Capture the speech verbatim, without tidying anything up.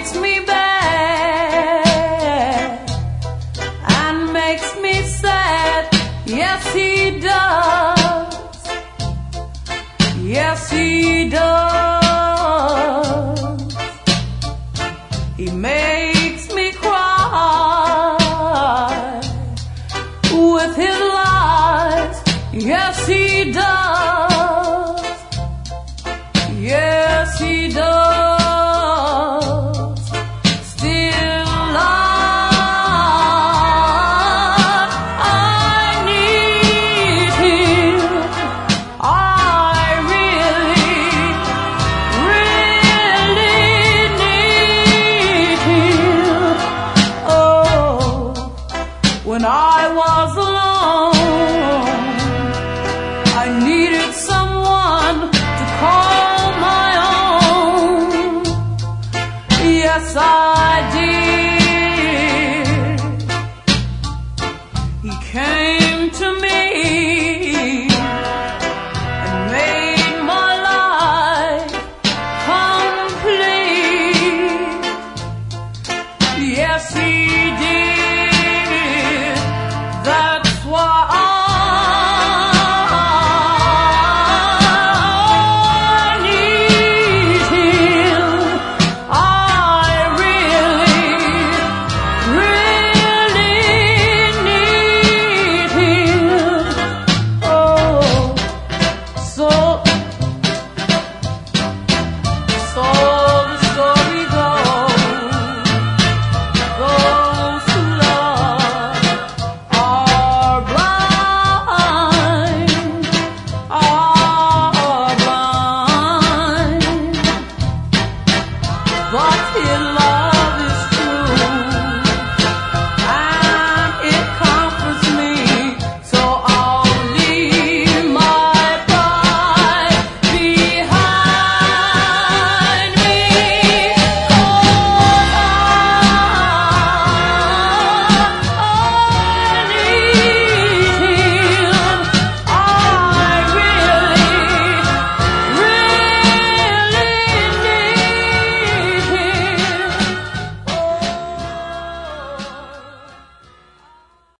treats me bad and makes me sad. Yes, he does. Yes, he does. He makes me cry with his lies. Yes, he does. Yes, he does. Still, I, I need him. I really, really need him. Oh, when I was alone, I needed someone to call my own. Yes, I did. He came to me and made my life complete. Yes, he did. That's why I need him. I really, really need him. Oh, so, so the story goes, those who love are blind, are blind, but his love